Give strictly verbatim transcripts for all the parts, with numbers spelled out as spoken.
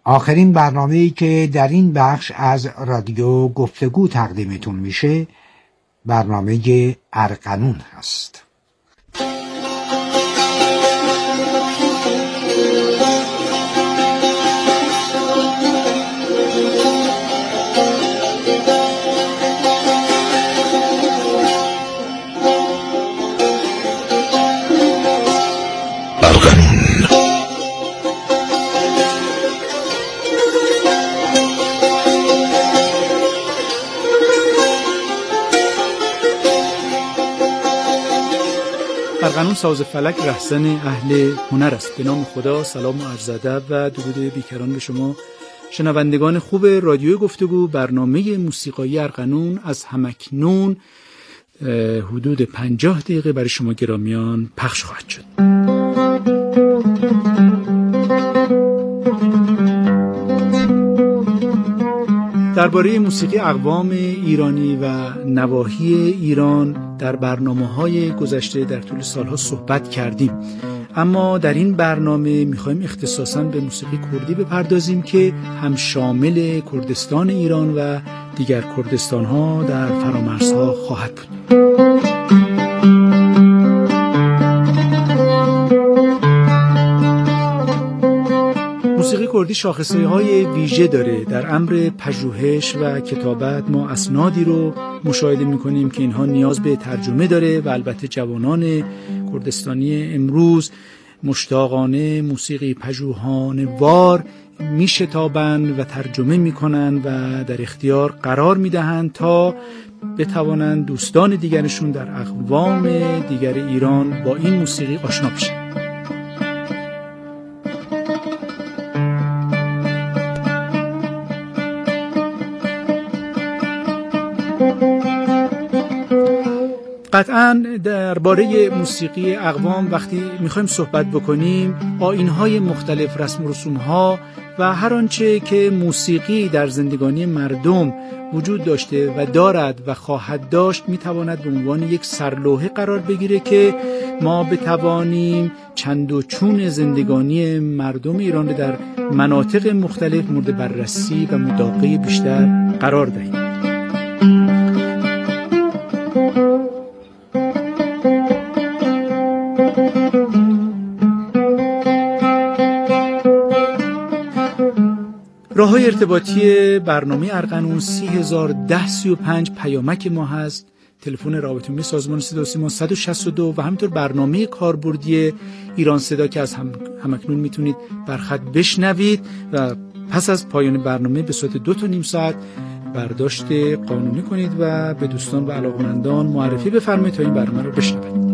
آخرین برنامه‌ای که در این بخش از رادیو گفتگو تقدیمتون میشه برنامه ارغنون هست. ارغنون ساز فلک رهزن اهل هنر است. به نام خدا، سلام و عرض ادب و درود بیکران به شما شنوندگان خوب رادیو گفتگو. برنامه موسیقایی ارغنون از همکنون حدود پنجاه دقیقه برای شما گرامیان پخش خواهد شد. درباره موسیقی اقوام ایرانی و نواحی ایران در برنامه‌های گذشته در طول سالها صحبت کردیم، اما در این برنامه می‌خوایم اختصاصاً به موسیقی کردی بپردازیم که هم شامل کردستان ایران و دیگر کردستان‌ها در فرامرزها خواهد بود. موسیقی کردی شاخصه‌های ویژه داره. در امر پژوهش و کتابت ما اسنادی رو مشاهده می‌کنیم که اینها نیاز به ترجمه داره و البته جوانان کردستانی امروز مشتاقانه موسیقی پژوهانه وار میشتابند و ترجمه می‌کنند و در اختیار قرار می‌دهند تا بتوانند دوستان دیگرشون در اقوام دیگر ایران با این موسیقی آشنا بشن. قطعاً درباره موسیقی اقوام وقتی میخوایم صحبت بکنیم، آیین‌های مختلف، رسم و رسوم‌ها و هر آنچه که موسیقی در زندگانی مردم وجود داشته و دارد و خواهد داشت میتواند به عنوان یک سرلوحه قرار بگیره که ما بتوانیم چند و چون زندگانی مردم ایران در مناطق مختلف مورد بررسی و مداقه بیشتر قرار دهیم. راه‌های ارتباطی برنامه ارغنون سی هزار ده سی و پنج پیامک ما هست. تلفن رابطه عمومی سازمان صدا و سیما صد و شصت و دو و همینطور برنامه کاربردی ایران صدا که از هم همکنون میتونید برخط بشنوید و پس از پایان برنامه به صورت دو تا نیم ساعت برداشت قانونی کنید و به دوستان و علاقمندان معرفی بفرمایید تا این برنامه رو بشنوید.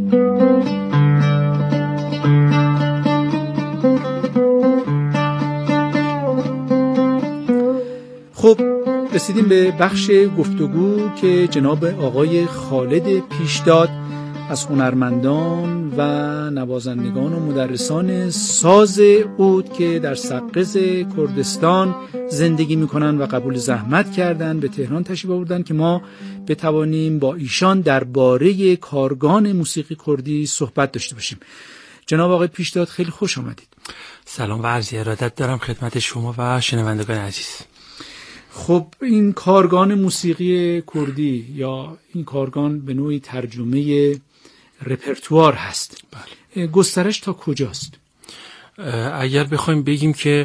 خب رسیدیم به بخش گفتگو که جناب آقای خالد پیشداد از هنرمندان و نوازندگان و مدرسان ساز عود که در سقز کردستان زندگی میکنن و قبول زحمت کردن به تهران تشریف آوردن که ما بتوانیم با ایشان درباره کارگان موسیقی کردی صحبت داشته باشیم. جناب آقای پیشداد خیلی خوش آمدید. سلام و عرض ارادت دارم خدمت شما و شنوندگان عزیز. خب این کارگان موسیقی کردی یا این کارگان به نوعی ترجمه رپرتوار هست. بله. گسترش تا کجاست؟ اگر بخوایم بگیم که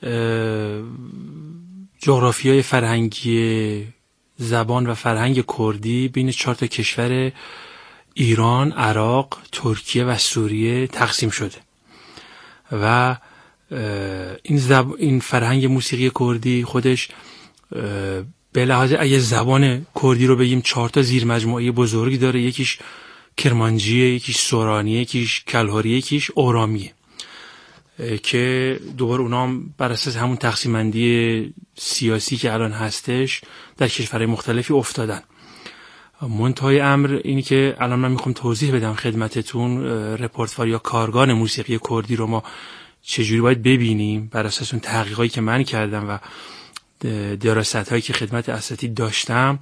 جغرافیای فرهنگی زبان و فرهنگ کردی بین چهار تا کشور ایران، عراق، ترکیه و سوریه تقسیم شده و این زب... این فرهنگ موسیقی کردی خودش به لحاظ اگه زبان کردی رو بگیم چهار تا زیر مجموعه بزرگی داره. یکیش کرمانجیه، یکیش سورانیه، یکیش کلهاریه، یکیش اورامیه که دوباره اونا هم بر اساس همون تقسیم بندی سیاسی که الان هستش در کشورهای مختلفی افتادن. منتهای امر اینی که الان من میخوام توضیح بدم خدمتتون رپرتوار یا کارگان موسیقی کردی رو ما چجوری باید ببینیم بر اساس اون تحقیقاتی که من کردم و دراست هایی که خدمت اساتید داشتم.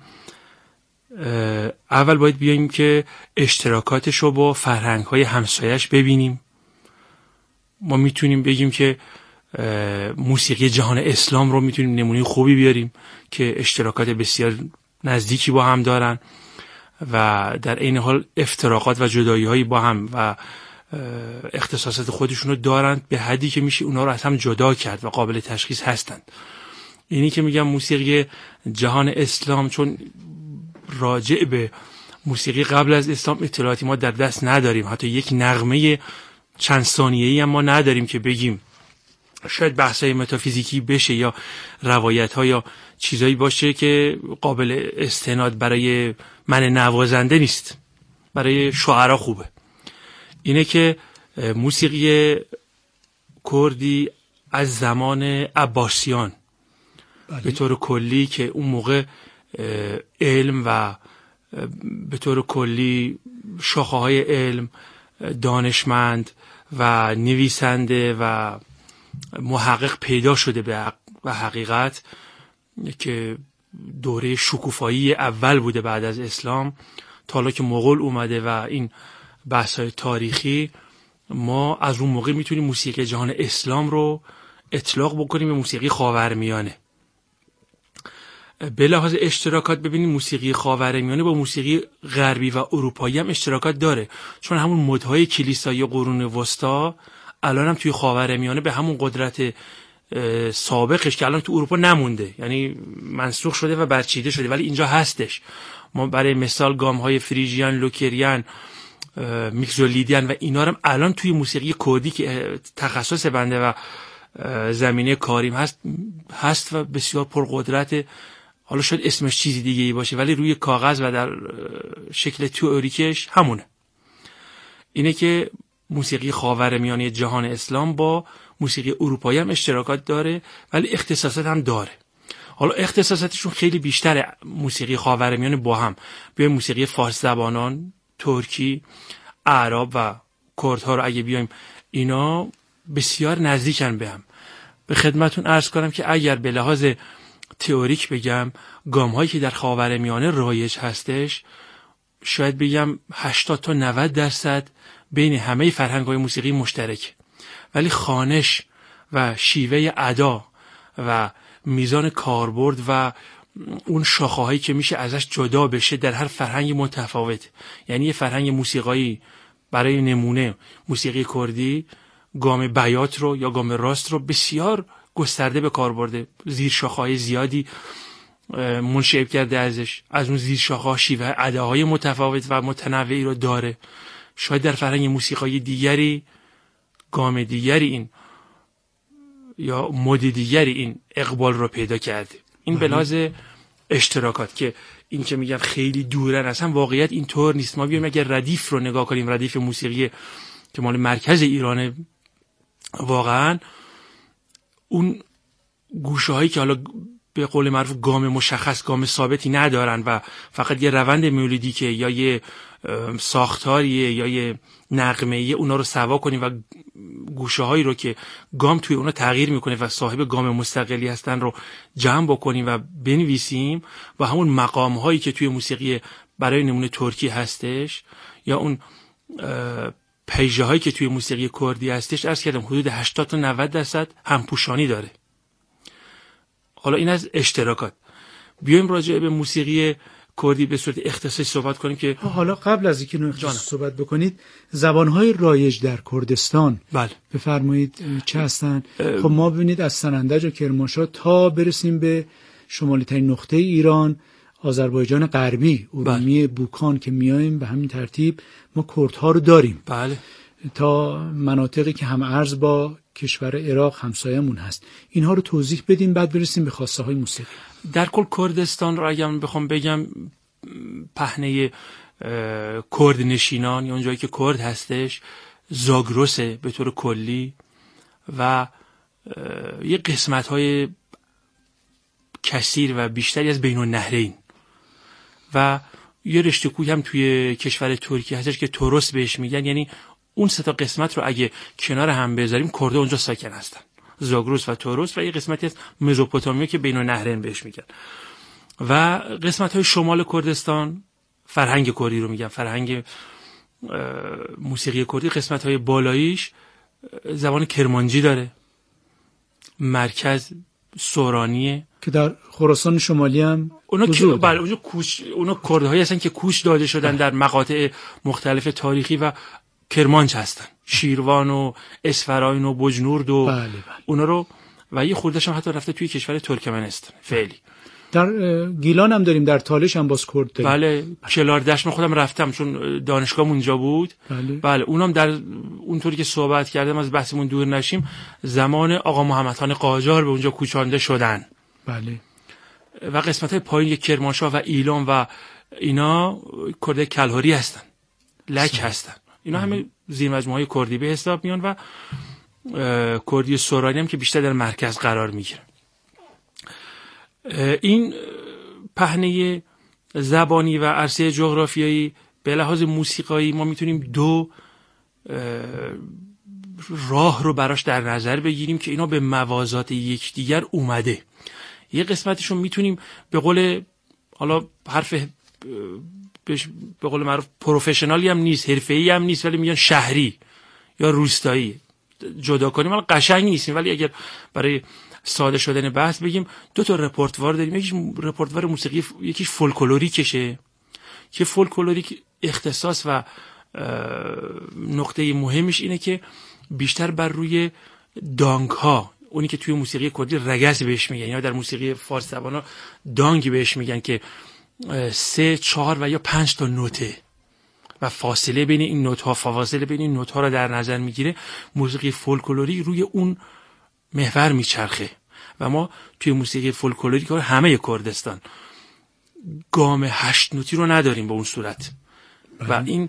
اول باید بیاییم که اشتراکاتش رو با فرهنگ های همسایش ببینیم. ما میتونیم بگیم که موسیقی جهان اسلام رو میتونیم نمونه خوبی بیاریم که اشتراکات بسیار نزدیکی با هم دارن و در عین حال افتراقات و جدایی‌هایی با هم و اختصاصات خودشونو دارند به حدی که میشه اونا رو از هم جدا کرد و قابل تشخیص هستند. اینی که میگم موسیقی جهان اسلام چون راجع به موسیقی قبل از اسلام اطلاعاتی ما در دست نداریم، حتی یک نغمه چند ثانیه‌ای هم ما نداریم که بگیم شاید بحث‌های متافیزیکی بشه یا روایت‌ها یا چیزایی باشه که قابل استناد برای من نوازنده نیست، برای شاعرها خوبه. اینه که موسیقی کردی از زمان عباسیان بله. به طور کلی که اون موقع علم و به طور کلی شاخه‌های علم، دانشمند و نویسنده و محقق پیدا شده به حقیقت که دوره شکوفایی اول بوده بعد از اسلام تا حالا که مغول اومده و این بحث‌های تاریخی، ما از اون موقع میتونیم موسیقی جهان اسلام رو اطلاق بکنیم به موسیقی خاورمیانه. به لحاظ اشتراکات ببینیم موسیقی خاورمیانه با موسیقی غربی و اروپایی هم اشتراکات داره، چون همون مدهای کلیسایی قرون وسطا الان هم توی خاورمیانه به همون قدرت سابقش که الان تو اروپا نمونده، یعنی منسوخ شده و برچیده شده، ولی اینجا هستش. ما برای مثال گام‌های فریژیان، لوکریان، میکزولیدیان و اینا هم الان توی موسیقی کردی که تخصص بنده و زمینه کاریم هست هست و بسیار پرقدرت. حالا شاید اسمش چیزی دیگه ای باشه ولی روی کاغذ و در شکل تئوریکش همونه. اینه که موسیقی خاورمیانه جهان اسلام با موسیقی اروپایی هم اشتراکات داره ولی اختصاصات هم داره. حالا اختصاصاتشون خیلی بیشتره موسیقی خاورمیانه با هم. به موسیقی فارس زبانان، ترکی، اعراب و کردها رو اگه بیایم اینا بسیار نزدیکن به هم. به خدمتون عرض کنم که اگر به لحاظ تئوریک بگم گام هایی که در خاورمیانه رایج هستش شاید بگم هشتاد تا نود درصد بین همه فرهنگ های موسیقی مشترک، ولی خوانش و شیوه ادا و میزان کاربرد و اون شاخه‌هایی که میشه ازش جدا بشه در هر فرهنگ متفاوت. یعنی یه فرهنگ موسیقایی برای نمونه موسیقی کردی گام بیات رو یا گام راست رو بسیار گسترده به کار برده، زیر شاخه‌های زیادی منشعب کرده ازش، از اون زیر شاخه‌ها شیوه اداهای متفاوت و متنوعی رو داره. شاید در فرهنگ موسیقایی دیگری گام دیگری این یا مد دیگری این اقبال رو پیدا کرده. این به لحاظ اشتراکات که این که میگم خیلی دورن اصلا واقعیت اینطور نیست. ما بیایم اگر ردیف رو نگاه کنیم، ردیف موسیقی که مال مرکز ایرانه، واقعا اون گوشه هایی که حالا به قول معروف گام مشخص، گام ثابتی ندارن و فقط یه روند ملودیکه یا یه ساختاریه یا یه نغمه‌ایه، اونا رو سوا کنیم و گوشه هایی رو که گام توی اونا تغییر میکنه و صاحب گام مستقلی هستن رو جمع بکنیم و بنویسیم و همون مقام هایی که توی موسیقی برای نمونه ترکی هستش یا اون پیژه هایی که توی موسیقی کردی هستش، عرض کردم حدود هشتاد تا نود درصد همپوشانی داره. حالا این از اشتراکات. بیایم راجع به موسیقی کردی به صورت اختصاصی صحبت کنیم که حالا قبل از اینکه اختصاصی صحبت بکنید، زبانهای رایج در کردستان بله بفرمایید چه هستن؟ خب ما ببینید از سنندج و کرمانشاه تا برسیم به شمالی ترین نقطه ایران، آذربایجان غربی، ارومیه، بله. بوکان که میایم به همین ترتیب ما کردها رو داریم. بله. تا مناطقی که هم ارز با کشور عراق همسایمون هست. اینها رو توضیح بدیم بعد برسیم به خواسته های موسیقی. در کل کردستان رو اگه بخوام بگم پهنه کرد نشینان یا اونجایی که کرد هستش زاگرسه به طور کلی و یه قسمت های کثیر و بیشتری از بین النهرین و یه رشته کوی هم توی کشور ترکیه هستش که توروس بهش میگن. یعنی اون سه تا قسمت رو اگه کنار هم بذاریم کرده اونجا ساکن هستن، زاگرس و توروس و یه قسمتی از مزوپوتامیا که بین النهرین بهش میگن. و قسمت های شمال کردستان فرهنگ کردی رو میگن، فرهنگ موسیقی کردی قسمت های بالاییش زبان کرمانجی داره مرکز سورانیه که در خراسان شمالی هم اونا حضور که بله اونجا کوچ اونا کردهایی هستن که کوچ داده شدن در مقاطع مختلف تاریخی و کرمانش هستن، شیروان و اصفهان و بجنورد و بله بله. اونا رو و یه خورده‌ش هم حتی رفته توی کشور ترکمنستان فعلی. در گیلان هم داریم، در تالش هم باز کرد داریم. بله کلاردشت من خودم رفتم چون دانشگاهم اونجا بود. بله, بله اونم در اونطوری که صحبت کردم از بحثمون دور نشیم زمان آقا محمد خان قاجار به اونجا کوچانده شدن. بله و قسمت‌های پایین کرمانشاه و ایلام و اینا کرد کلهری هستن، لک هستن. اینا همه زیر مجموعه کردی به حساب میان و کردی سورانی هم که بیشتر در مرکز قرار میگیره. این پهنه زبانی و عرصه جغرافیایی به لحاظ موسیقایی ما میتونیم دو راه رو براش در نظر بگیریم که اینا به موازات یکدیگر اومده. یه قسمتشون میتونیم به قول حالا حرف به قول معروف پروفشنالی هم نیست، حرفه‌ای هم نیست، ولی میگن شهری یا روستایی جدا کنیم. حالا قشنگ نیستیم ولی اگر برای ساده شدن بحث بگیم دو تا رپورتوار داریم. یکیش رپورتوار موسیقی، یکیش فولکلوریکشه که فولکلوریک اختصاص و نقطه مهمش اینه که بیشتر بر روی دانگ ها، اونی که توی موسیقی کردی رگز بهش میگن یا در موسیقی فارسی زبانا دانگ بهش میگن که سه چهار و یا پنج تا نوته و فاصله بین این نوت ها فاصله بین این نوت ها رو در نظر میگیره. موسیقی فولکلوری روی اون محور میچرخه و ما توی موسیقی فولکلوری که همه کردستان گام هشت نوتی رو نداریم به اون صورت. و این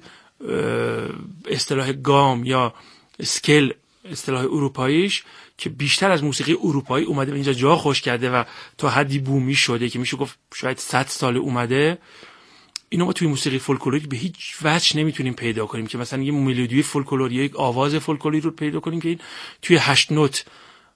اصطلاح گام یا اسکل اصطلاح اروپاییش که بیشتر از موسیقی اروپایی اومده به اینجا جا خوش کرده و تا حدی بومی شده که میشه گفت شاید صد سال اومده. اینو ما توی موسیقی فولکلوری به هیچ وجه نمیتونیم پیدا کنیم که مثلا یه ملودی فولکلوری یا یک آواز فولکلوری رو پیدا کنیم که این توی هشت نوت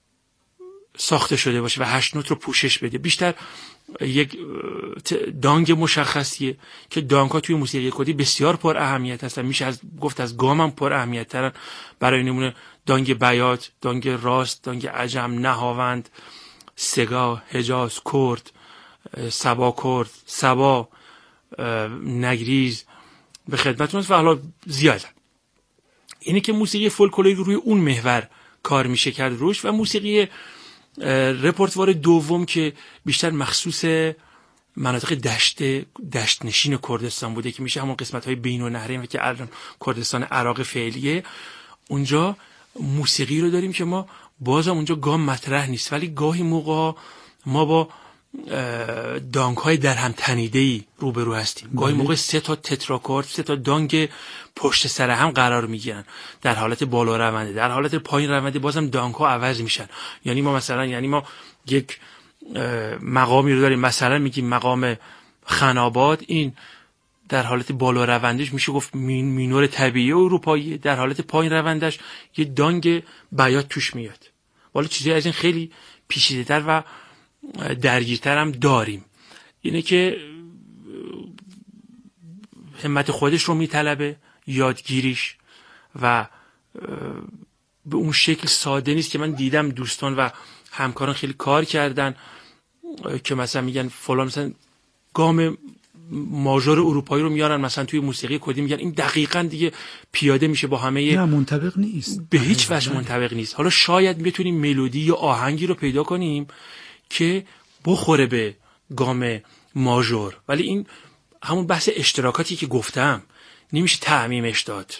ساخته شده باشه و هشت نوت رو پوشش بده. بیشتر یک دانگ مشخصیه که دانگ ها توی موسیقی کردی بسیار پر اهمیت هستن، میشه از گفت از گام هم پر اهمیت ترن. برای نمونه دانگ بیات، دانگ راست، دانگ عجم، نهاوند، سگا، حجاز، کرد، سبا کرد، سبا، نگریز به خدمتتون است و حالا زیاد. اینه که موسیقی فولکلوری روی اون محور کار میشه کرد روش. و موسیقی رپورتوار دوم که بیشتر مخصوص مناطق دشت دشت نشین کردستان بوده که میشه همون قسمت های بین النهرین و که الان کردستان عراق فعلیه، اونجا موسیقی رو داریم که ما بازم اونجا گام مطرح نیست ولی گاهی موقع ما با دانگ های در هم تنیده‌ای روبرو هستیم. گاهی موقع سه تا تتراکورد، سه تا دانگ پشت سر هم قرار میگیرن در حالت بالا رونده. در حالت پایین رونده بازم دانگ ها عوض میشن. یعنی ما مثلا یعنی ما یک مقامی رو داریم، مثلا میگیم مقام خناباد، این در حالت بالا روندش میشه گفت مینور طبیعی اروپایی، در حالت پایین روندش یه دانگ بیات توش میاد. والا چیزی از این خیلی پیچیده‌تر و درگیرتر هم داریم. اینه که همت خودش رو میطلبه، یادگیریش، و به اون شکل ساده نیست که من دیدم دوستان و همکاران خیلی کار کردن که مثلا میگن فلان مثلا گام ماژور اروپایی رو میارن مثلا توی موسیقی کردی میگن این دقیقاً دیگه پیاده میشه با همه، نه منطبق نیست، به هیچ وجه منطبق نیست. حالا شاید بتونیم ملودی یا آهنگی رو پیدا کنیم که بخوره به گام ماژور، ولی این همون بحث اشتراکاتی که گفتم نمیشه تعمیمش داد.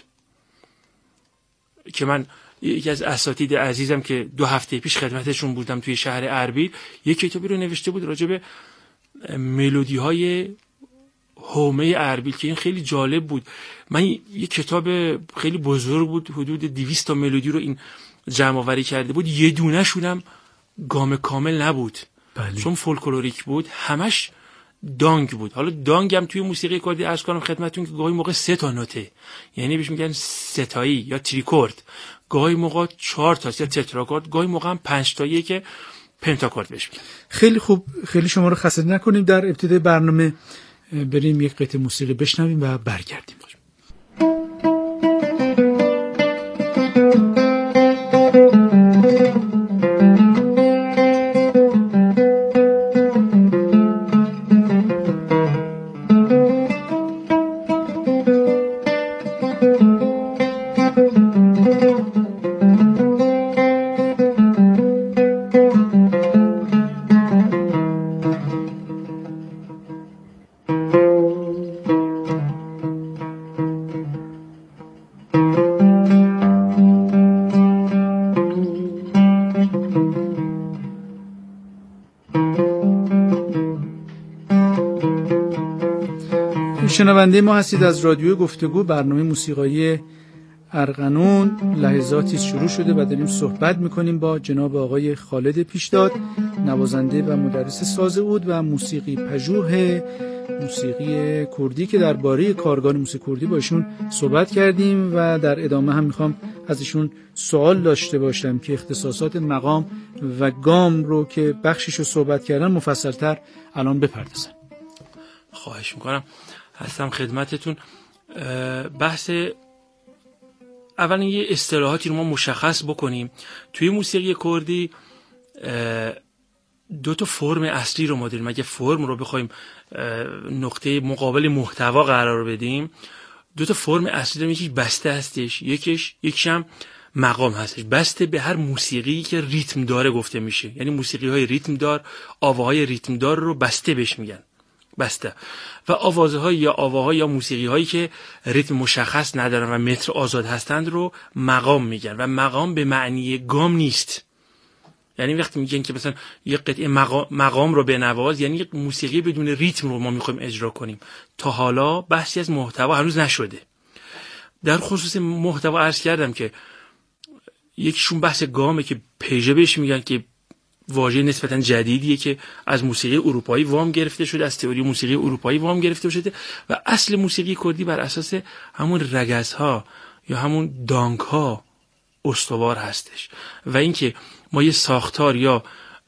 که من یکی از اساتید عزیزم که دو هفته پیش خدمتشون بودم توی شهر اربیل یک کتابی رو نوشته بود راجع به ملودی های حومه اربیل که این خیلی جالب بود. من یک کتاب خیلی بزرگ بود، حدود دویست تا ملودی رو این جمع آوری کرده بود، یه دونه شونم گام کامل نبود. بله. چون فولکلوریک بود همش دانگ بود. حالا دانگ هم توی موسیقی کردی عرض کنم خدمتتون که گاهی موقع سه تا نوته، یعنی بهش میگن ستایی یا تریکورد، گاهی موقع چهار تا یا تتراکورد، گاهی موقع هم پنج تاییه که پنتاکورد بهش میگن. خیلی خوب، خیلی شما رو خسته نکنیم. در ابتدای برنامه بریم یک قطعه موسیقی بشنویم و برگردیم. شنونده ما هستید از رادیو گفتگو، برنامه موسیقایی ارغنون. لحظاتی شروع شده و داریم صحبت میکنیم با جناب آقای خالد پیشداد، نوازنده و مدرس ساز عود و موسیقی پژوه موسیقی کردی، که درباره کارگاه موسیقی کردی با ایشون صحبت کردیم و در ادامه هم میخوام از ایشون سوال داشته باشم که اختصاصات مقام و گام رو که بخشیشو صحبت کردن مفصل‌تر الان بپردازن. خواهش میکنم، هستم خدمتتون. بحث اولا یه اصطلاحاتی رو ما مشخص بکنیم. توی موسیقی کردی دو تا فرم اصلی رو ما داریم. اگه فرم رو بخوایم نقطه مقابل محتوا قرار بدیم، دو تا فرم اصلی داریم. یکیش بسته هستش، یکیش یکیش هم مقام هستش. بسته به هر موسیقی که ریتم داره گفته میشه، یعنی موسیقی های ریتم دار، آواهای ریتم دار رو بسته بهش میگن، بسته. و آوازهای یا آواهای یا موسیقی هایی که ریتم مشخص ندارن و متر آزاد هستند رو مقام میگن. و مقام به معنی گام نیست. یعنی وقتی میگن که مثلا یه قطعه مقام, مقام رو بنواز، یعنی یک موسیقی بدون ریتم رو ما میخوایم اجرا کنیم. تا حالا بحثی از محتوا هنوز نشده. در خصوص محتوا عرض کردم که یکیشون بحث گامه که پیژه بهش میگن، که واژه نسبتا جدیدیه که از موسیقی اروپایی وام گرفته شده، از تئوری موسیقی اروپایی وام گرفته شده و اصل موسیقی کردی بر اساس همون رگزها یا همون دانگها استوار هستش. و اینکه ما یه ساختار یا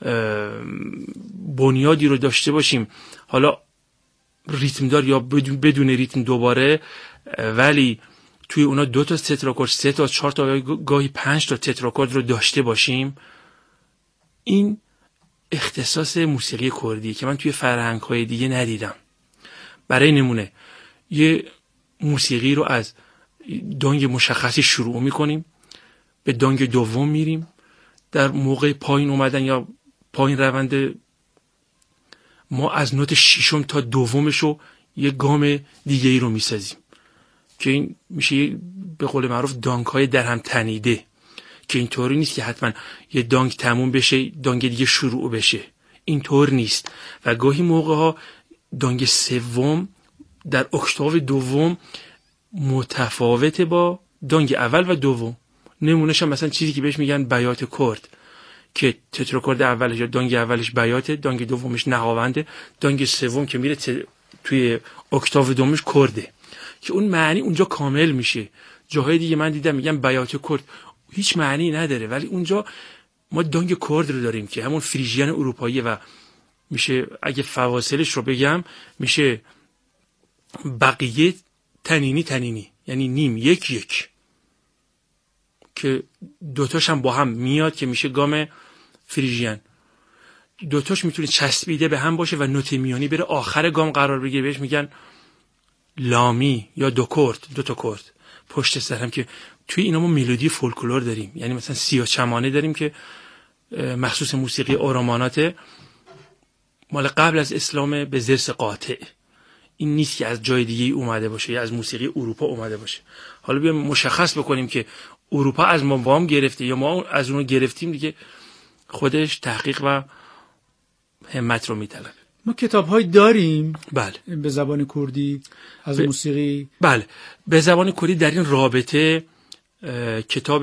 بنیادی رو داشته باشیم، حالا ریتم دار یا بدون ریتم دوباره، ولی توی اونا دو تا تتراکورد، سه تا، چهار تا، گاهی پنج تا تتراکورد رو داشته باشیم، این اختصاص موسیقی کردی که من توی فرهنگ‌های دیگه ندیدم. برای نمونه یه موسیقی رو از دانگ مشخصی شروع می‌کنیم، به دانگ دوم میریم، در موقع پایین اومدن یا پایین رونده ما از نوت ششم تا دومشو یه گام دیگه ای رو میسازیم که این میشه به قول معروف دانگ های در هم تنیده، که اینطوری نیست که حتما یه دانگ تموم بشه دانگ دیگه شروع بشه، اینطور نیست. و گاهی موقع ها دانگ سوم در اکتاو دوم متفاوته با دانگ اول و دوم. نمونهش هم مثلا چیزی که بهش میگن بیات کرد، که تتراکورد اولش یا دانگ اولش بیاته، دانگ دومش نهاونده، دانگ سوم که میره ت... توی اکتاو دومش کرده، که اون معنی اونجا کامل میشه. جاهای دیگه من دیدم میگن بیات کرد، هیچ معنی نداره، ولی اونجا ما دانگ کرد رو داریم که همون فریژیان اروپایی و میشه اگه فواصلش رو بگم میشه بقیه تنینی تنینی، یعنی نیم یک یک، که دوتاش هم با هم میاد که میشه گام فریژیان. دوتاش میتونه چسبیده به هم باشه و نوت میانی بره آخر گام قرار بگیره، بهش میگن لامی یا دو کرد، دو تا کرد پشت سر هم، که توی اینا ما ملودی فولکلور داریم. یعنی مثلا سیاه چمانه داریم که مخصوص موسیقی اورامانات مال قبل از اسلام، به زرس قاطع. این نیست که از جای دیگه اومده باشه یا از موسیقی اروپا اومده باشه. حالا بیایم مشخص بکنیم که اروپا از ما وام گرفته یا ما از اون گرفتیم، دیگه خودش تحقیق و همت رو میطلبه. ما کتاب‌های داریم بله به زبان کردی از ب... موسیقی. بله به زبان کردی در این رابطه کتاب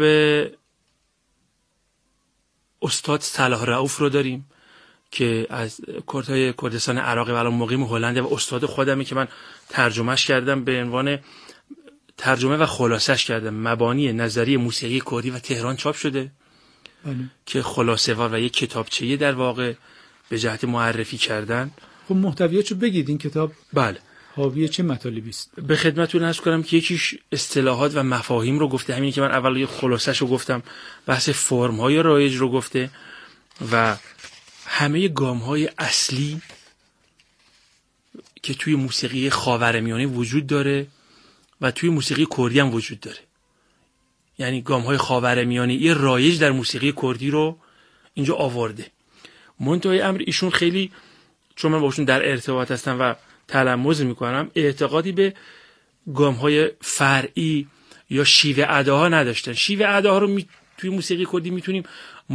استاد صلاح رؤوف رو داریم که از کردهای کردستان عراق و الان مقیم هلند و استاد خودمه، که من ترجمهش کردم به عنوان ترجمه و خلاصش کردم. مبانی نظری موسیقی کردی و تهران چاپ شده. بله. که خلاصه وار و یک کتابچه‌ای در واقع به جهت معرفی کردن. خب محتویاتشو بگید این کتاب. بله. حاوی چه مطالبی است؟ به خدمتتون عرض کنم که یکیش اصطلاحات و مفاهیم رو گفته، همین که من اول یه خلاصش رو گفتم، بحث فرم‌های رایج رو گفته و همه گام‌های اصلی که توی موسیقی خاورمیانه وجود داره و توی موسیقی کردی هم وجود داره. یعنی گام‌های خاورمیانه یه رایج در موسیقی کردی رو اینجا آورده. منتهای امر ایشون خیلی، چون من باشون در ارتباط هستم و تلمذ میکنم، اعتقادی به گام‌های فرعی یا شیوه اداها نداشتن. شیوه اداها رو می... توی موسیقی کردی میتونیم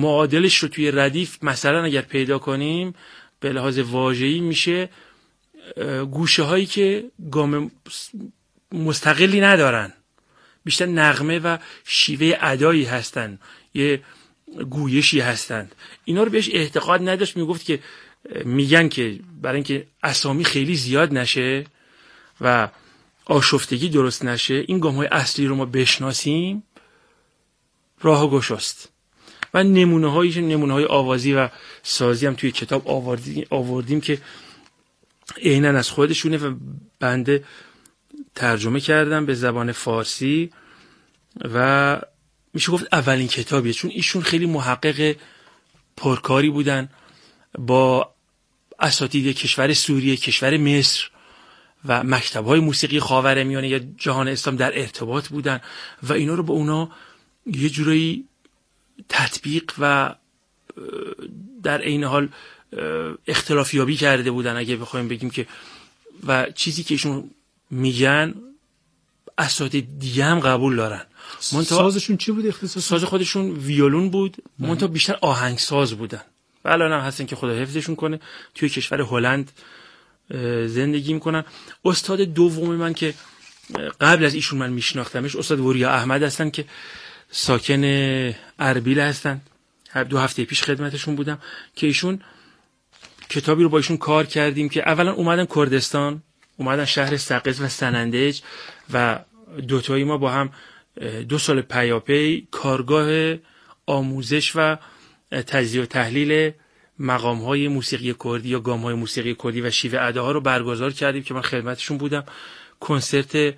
معادلش رو توی ردیف مثلا اگر پیدا کنیم به لحاظ واژه‌ای میشه گوشه هایی که گام مستقلی ندارن، بیشتر نغمه و شیوه ادایی هستن، یه گویشی هستند. اینا رو بهش اعتقاد نداشت. میگفت که میگن که برای اینکه اسامی خیلی زیاد نشه و آشفتگی درست نشه، این گام‌های اصلی رو ما بشناسیم، راه گشاست. و نمونه‌هایش نمونه‌های آوازی و سازی هم توی کتاب آوردیم, آوردیم که عیناً از خودشونه و بنده ترجمه کردم به زبان فارسی و میشه گفت اولین کتابیه، چون ایشون خیلی محقق پرکاری بودن، با اساتید کشور سوریه، کشور مصر و مکتب‌های موسیقی خاورمیانه یا جهان اسلام در ارتباط بودن و اینا رو با اونا یه جورایی تطبیق و در عین حال اختلافیابی کرده بودن اگه بخوایم بگیم که، و چیزی که ایشون میگن اساتید دیگه هم قبول دارن. سازشون چی بود اختصاصا؟ ساز خودشون ویولون بود، منتها بیشتر آهنگساز بودن. و الان هم هستن که خدا حفظشون کنه، توی کشور هلند زندگی میکنن. استاد دوم من که قبل از ایشون من میشناختمش استاد وریا احمد هستن که ساکن اربیل هستن. دو هفته پیش خدمتشون بودم که ایشون کتابی رو با ایشون کار کردیم که اولا اومدن کردستان، اومدن شهر سقز و سنندج و دوتایی ما با هم دو سال پیاپی کارگاه آموزش و تجزیه و تحلیل مقام‌های موسیقی کردی یا گام‌های موسیقی کردی و شیوه اداها رو برگزار کردیم که من خدمتشون بودم. کنسرت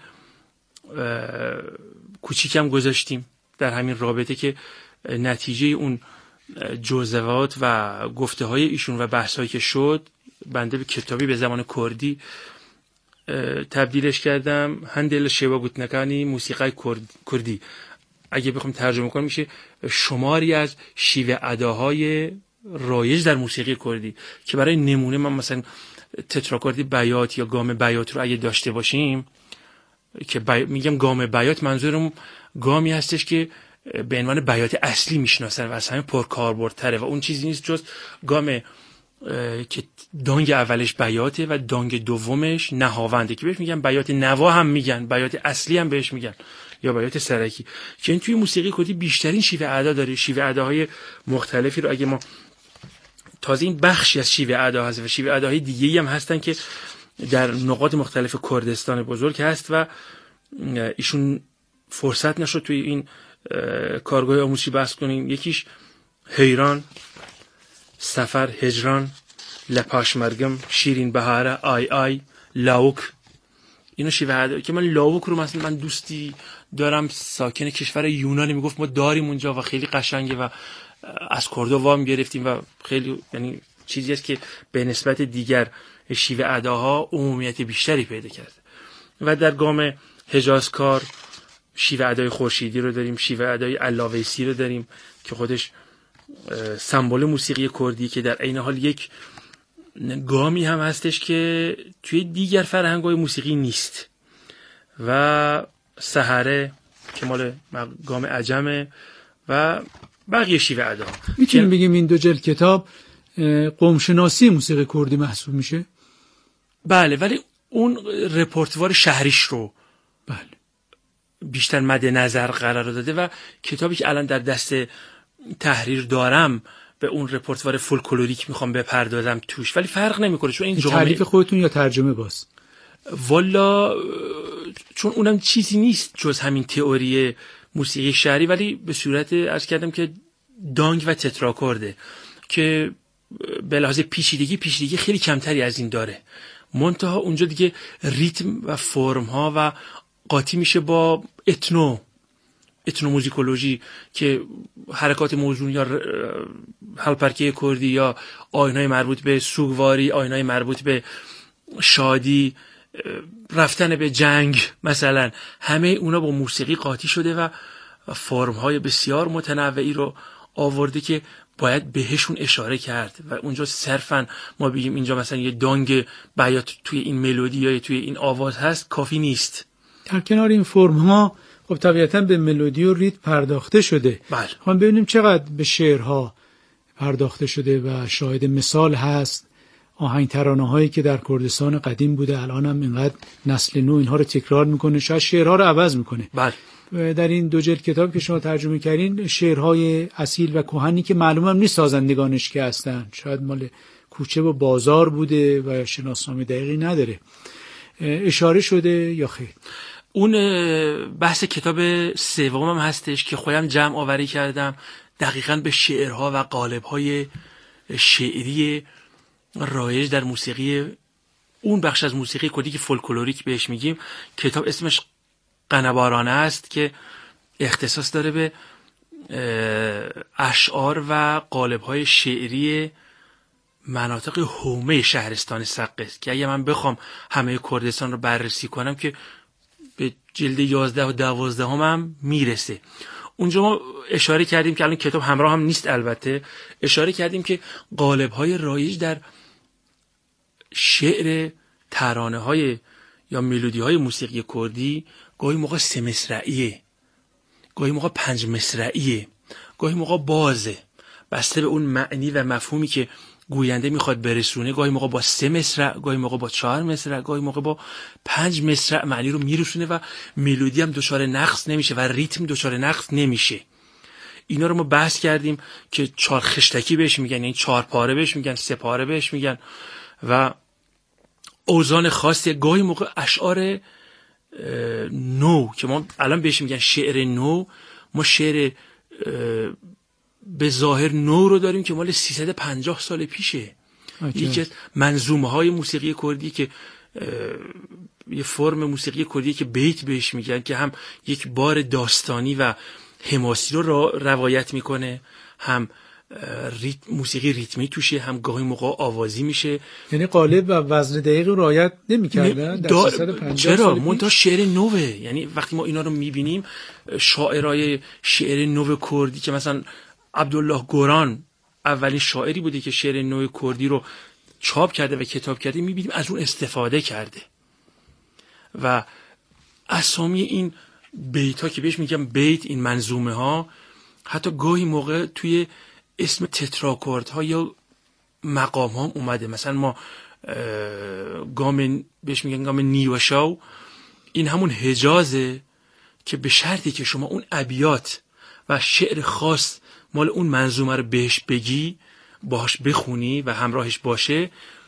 کوچیکم گذاشتیم در همین رابطه که نتیجه اون جزوات و گفته های ایشون و بحث هایی که شد بنده به کتابی به زبان کردی تبدیلش کردم. هندل شیوا گوتنکانی موسیقی کردی، اگه بخوام ترجمه کنم میشه شماری از شیوه اداهای رایج در موسیقی کردی، که برای نمونه من مثلا تتراکوردی بیات یا گام بیات رو اگه داشته باشیم که بی... میگم گام بیات، منظورم گامی هستش که به عنوان بیات اصلی میشناسن و از همه پرکاربردتره و اون چیزی نیست جز گام که دانگ اولش بیاته و دانگ دومش نهاونده که بهش میگن بیات نوا هم میگن، بیات اصلی هم بهش میگن یا بیات سرکی، که این توی موسیقی کردی بیشترین شیوه ادا داره. شیوه اداهای مختلفی رو اگه ما تازه این بخشی از شیوه ادا هست و شیوه اداهای دیگه‌ای هم هستن که در نقاط مختلف کردستان بزرگ هست و ایشون فرصت نشد توی این کارگاه آموزشی بحث کنیم. یکیش حیران، سفر، هجران، لپاشمرگم، شیرین بهاره، آی آی، لاوک. اینو شیوه ادا که من لاوک رو مثلا من دوستی دارم ساکن کشور یونانی میگفت ما داریم اونجا و خیلی قشنگه و از کردووا هم گرفتیم و خیلی یعنی چیزی است که به نسبت دیگر شیوه اداها عمومیت بیشتری پیدا کرده. و در گام حجازکار شیوه ادای خورشیدی رو داریم، شیوه ادای علاویسی رو داریم که خودش سمبل موسیقی کردی که در عین حال یک گامی هم هستش که توی دیگر فرهنگ‌های موسیقی نیست. و سحره که مال گام عجمه و بقیه شیوه ادا. میتونیم بگیم این دو جلد کتاب قومشناسی موسیقی کردی محسوب میشه؟ بله، ولی اون رپورتوار شهریش رو بله بیشتر مد نظر قرار داده و کتابی که الان در دست تحریر دارم به اون رپورتوار فولکلوریک میخوام بپردازم توش، ولی فرق نمیکنه چون این جامعه تعریف خودتون یا ترجمه باز؟ والا چون اونم چیزی نیست جز همین تئوری موسیقی شهری، ولی به صورت عرض کردم که دانگ و تتراکورده که به لحاظ پیچیدگی پیچیدگی خیلی کمتری از این داره، منتها اونجا دیگه ریتم و فرم ها و قاطی میشه با اتنو اتنوموزیکولوژی که حرکات موزون یا هلپرکه کردی یا آیین‌های مربوط به سوگواری، آیین‌های مربوط به شادی، رفتن به جنگ مثلا، همه اونا با موسیقی قاطی شده و فرم‌های بسیار متنوعی رو آورده که باید بهشون اشاره کرد و اونجا صرفاً ما بگیم اینجا مثلا یه دانگ بیات توی این ملودی یا توی این آواز هست کافی نیست. در کنار این فرم‌ها خب طبیعتاً به ملودی و ریتم پرداخته شده. بله. خب ببینیم چقدر به شعرها پرداخته شده و شاهد مثال هست آهنگ ترانه هایی که در کردستان قدیم بوده الان هم اینقدر نسل نو اینها رو تکرار میکنه، شاید شعرها رو عوض میکنه. بله. در این دو جلد کتاب که شما ترجمه کردین شعرهای اصیل و کهنی که معلوم هم نیست سازندگانش که هستن، شاید مال کوچه و بازار بوده و شناسنامه دقیقی نداره، اشاره شده یا خیر؟ اون بحث کتاب سومم هستش که خودم جمع آوری کردم دقیقاً به شعرها و قالب‌های شعری رایج در موسیقی، اون بخش از موسیقی کردی که فولکلوریک بهش میگیم. کتاب اسمش قنبارانه است که اختصاص داره به اشعار و قالب‌های شعری مناطق حومه شهرستان سقه که اگه من بخوام همه کردستان رو بررسی کنم که به جلد یازده و دوازده هم, هم میرسه. اونجا ما اشاره کردیم که الان کتاب همراه هم نیست البته، اشاره کردیم که قالب‌های رایج در شعر ترانه‌های یا ملودی‌های موسیقی کردی گاهی موقع سه مصرعیه، گاهی موقع پنج مصرعیه، گاهی موقع بازه، بسته به اون معنی و مفهومی که گوینده میخواد برسونه. گاهی موقع با سه مصرع، گاهی موقع با چهار مصرع، گاهی موقع با پنج مصرع معنی رو میرسونه و ملودی هم دچار نقص نمیشه و ریتم دچار نقص نمیشه. اینا رو ما بحث کردیم که چهار خشتکی بهش میگن، یعنی چهار پاره بهش میگن، سه پاره بهش میگن و اوزان خاصی. گاهی موقع اشعار نو که ما الان بهش میگن شعر نو، ما شعر به ظاهر نو رو داریم که مال سیصد و پنجاه سال پیشه. یکی از منظومه های موسیقی کردی که یه فرم موسیقی کردی که بیت بهش میگن که هم یک بار داستانی و حماسی رو روایت میکنه، هم ریت موسیقی ریتمی توشه، هم گاهی موقع آوازی میشه. یعنی قالب و وزن دقیق رو رعایت نمی‌کردن در سیصد و پنجاه چرا؟ سال منتها شعر نوه، یعنی وقتی ما اینا رو میبینیم شاعرای شعر نو کردی که مثلا عبدالله گوران اولین شاعری بوده که شعر نو کردی رو چاپ کرده و کتاب کرده، میبینیم از اون استفاده کرده و اسامی این بیت ها که بهش میگم بیت، این منظومه ها، حتی گاهی موقع توی اسم تتراکورد ها یا مقام ها اومده. مثلا ما گام بهش میگن گام نیوشاو، این همون حجازه که به شرطی که شما اون ابیات و شعر خاص مال اون منظومه رو بهش بگی، باهاش بخونی و همراهش باشه،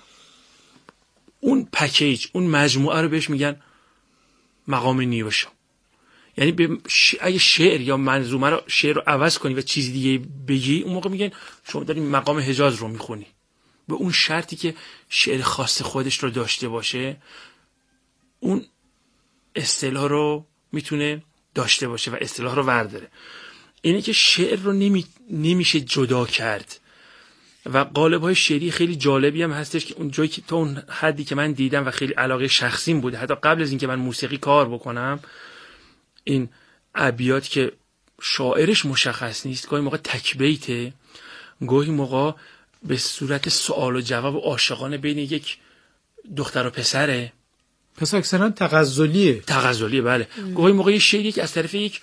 اون پکیج، اون مجموعه رو بهش میگن مقام نیوشاو. یعنی به ش... اگه شعر یا منظومه رو شعر رو عوض کنی و چیزی دیگه بگی، اون موقع میگن شما داری مقام حجاز رو میخونی، به اون شرطی که شعر خاص خودش رو داشته باشه، اون اصطلاح رو میتونه داشته باشه و اصطلاح رو ورداره. اینه که شعر رو نمی... نمیشه جدا کرد و قالب‌های شعری خیلی جالبی هم هستش که اون جایی که تا اون حدی که من دیدم و خیلی علاقه شخصیم بوده، حتی قبل از اینکه من موسیقی کار بکنم، این ابیات که شاعرش مشخص نیست، گاهی موقع تک بیته، گاهی موقع به صورت سوال و جواب عاشقانه بین یک دختر و پسره، پس اکثرا تغزلیه. تغزلیه بله. گاهی موقع یه شعری که از طرف یک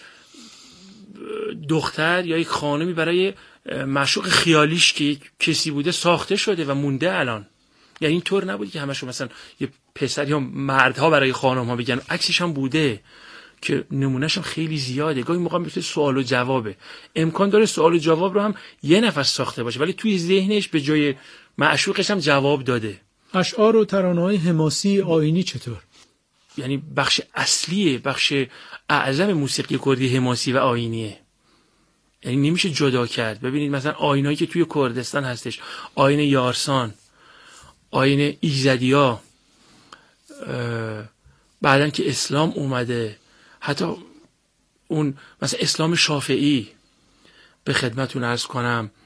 دختر یا یک خانمی برای معشوق خیالیش که یک کسی بوده ساخته شده و مونده الان. یعنی اینطور نبودی که همشون مثلا یه پسر یا مردها برای خانم ها بگن، عکسش هم بوده که نمونهش هم خیلی زیاده. گاهی موقع میشه سوال و جوابه، امکان داره سوال و جواب رو هم یه نفر ساخته باشه ولی توی ذهنش به جای معشوقش هم جواب داده. اشعار و ترانه‌های حماسی آیینی چطور؟ یعنی بخش اصلیه، بخش اعظم موسیقی کردی حماسی و آیینیه، یعنی نمیشه جدا کرد. ببینید مثلا آیینایی که توی کردستان هستش، آیین یارسان، آیین ایزدیا، بعدن که اسلام اومده، حتی اون مثلا اسلام شافعی به خدمتون عرض کنم،